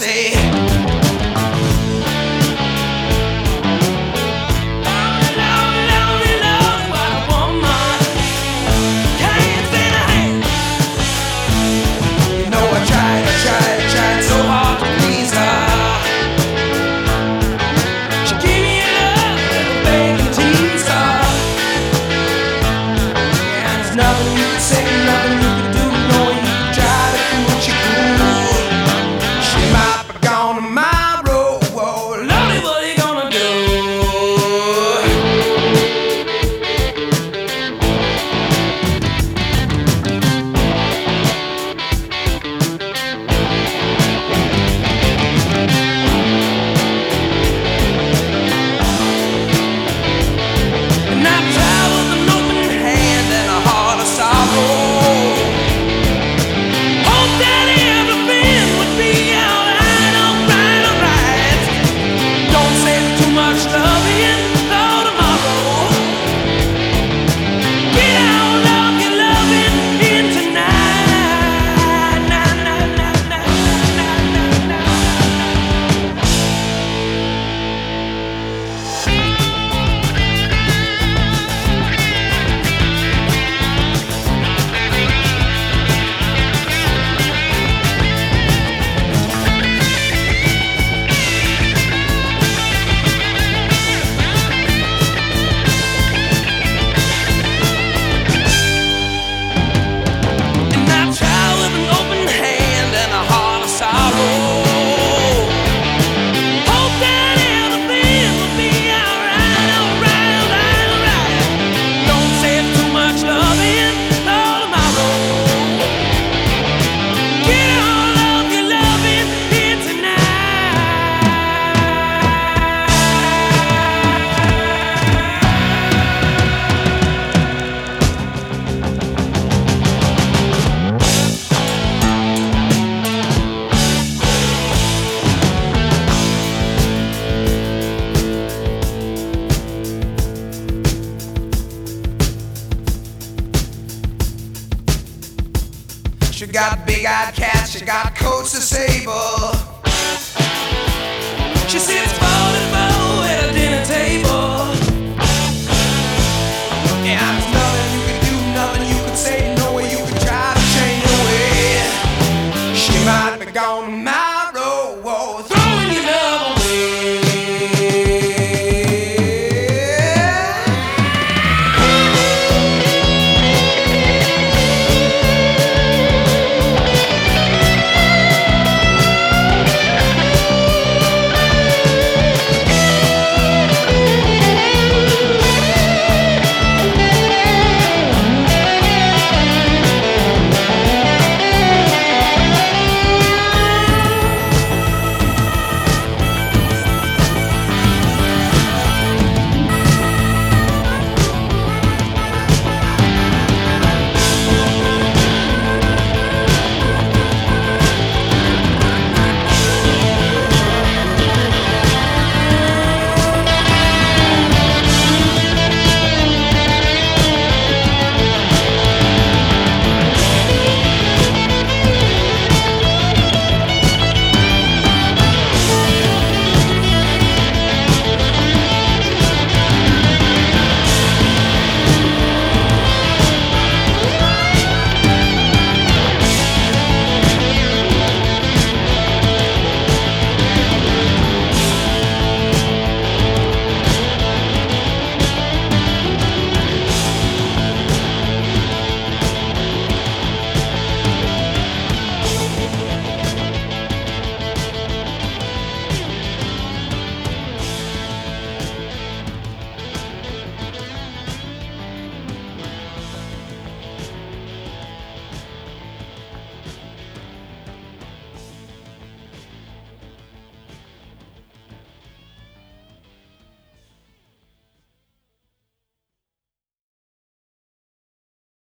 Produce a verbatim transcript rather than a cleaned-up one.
say. Nothing you can say, nothing you can do. No, you can try to do what you could. She might be gone tomorrow. Whoa, Lordy, what you gonna do? And I try with an open hand and a heart of sorrow. Hope that everything would be alright, alright, alright. Don't say too much loving for tomorrow. Get all of your loving in tonight. Nah, nah, nah, nah, nah, nah, nah. She got big-eyed cats, she got coats of sable. She sits folded at a dinner table. And there's nothing you can do, nothing you can say, no way you can try to change her way. She might be gone tomorrow.